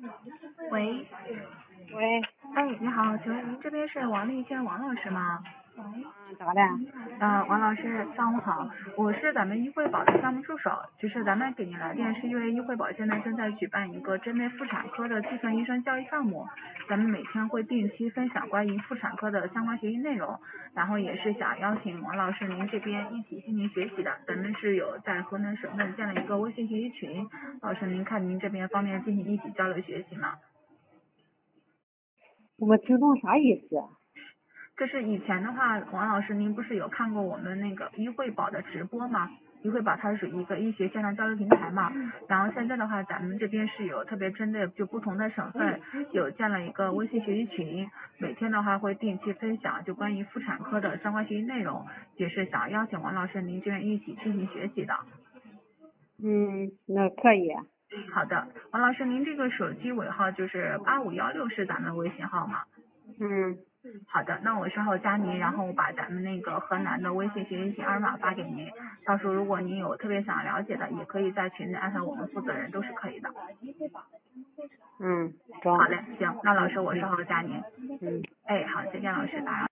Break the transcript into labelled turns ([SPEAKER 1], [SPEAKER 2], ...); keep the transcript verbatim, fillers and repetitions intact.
[SPEAKER 1] 喂，
[SPEAKER 2] 喂，
[SPEAKER 1] 哎，你好，请问您这边是王丽娟王老师吗？
[SPEAKER 2] 嗯，咋的？
[SPEAKER 1] 呃，王老师，上午好，我是咱们医惠保的项目助手，就是咱们给您来电是因为医惠保现在正在举办一个针对妇产科的计算医生教育项目，咱们每天会定期分享关于妇产科的相关学习内容，然后也是想邀请王老师您这边一起进行学习的，咱们是有在河南省份建了一个微信学习群，老师您看您这边方面进行一起交流学习吗？
[SPEAKER 2] 我没听懂啥意思啊？
[SPEAKER 1] 就是以前的话，王老师您不是有看过我们那个医惠保的直播吗？医惠保它是属于一个医学线上交流平台嘛，然后现在的话，咱们这边是有特别针对就不同的省份，有建了一个微信学习群，每天的话会定期分享就关于妇产科的相关学习内容，也是想邀请王老师您这边一起进行学习的。
[SPEAKER 2] 嗯，那可以。
[SPEAKER 1] 好的，王老师您这个手机尾号就是八五幺六是咱们微信号吗？
[SPEAKER 2] 嗯，
[SPEAKER 1] 好的，那我稍后加您，然后我把咱们那个河南的微信学习群二维码发给您，到时候如果您有特别想了解的，也可以在群里安排我们负责人，都是可以的。
[SPEAKER 2] 嗯，中。
[SPEAKER 1] 好嘞，行，那老师我
[SPEAKER 2] 嗯
[SPEAKER 1] 稍后加您。
[SPEAKER 2] 嗯。
[SPEAKER 1] 哎，好，再见老师，打扰。